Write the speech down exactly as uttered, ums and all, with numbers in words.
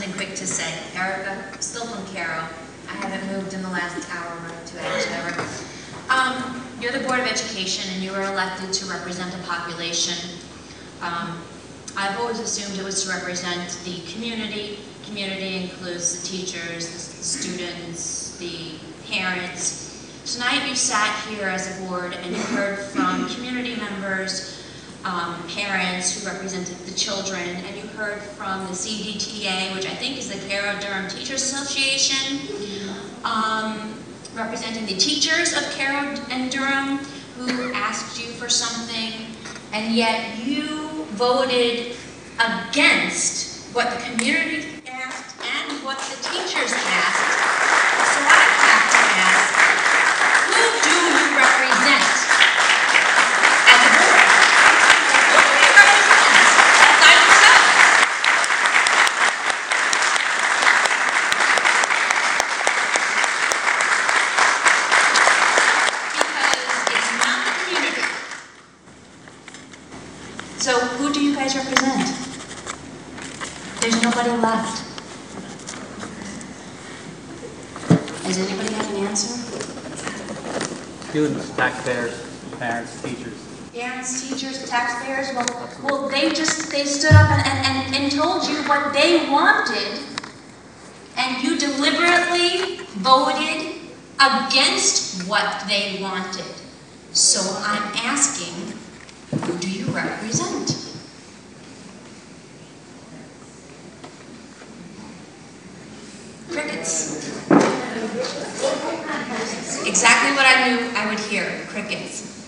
something quick to say. Erica, still from Carroll. I haven't moved in the last hour or two hours, whatever. Um, you're the Board of Education and you were elected to represent a population. Um, I've always assumed it was to represent the community. Community includes the teachers, the students, the parents. Tonight you sat here as a board and you heard from community members, um, parents who represented the children, and you heard from the C D T A, which I think is the Carroll-Durham Teachers Association, um, representing the teachers of Carroll and Durham, who asked you for something, and yet you voted against what the community asked and what the teachers asked. So I have to ask, who do you represent as a board? Who do you represent outside of yourself? Because it's not the community. So who do you guys represent? There's nobody left. Does anybody have an answer? Students, taxpayers, parents, teachers. Parents, teachers, taxpayers, well, well they just, they stood up and, and, and told you what they wanted, and you deliberately voted against what they wanted. So I'm asking, who do you represent? Crickets. Exactly what I knew I would hear, crickets.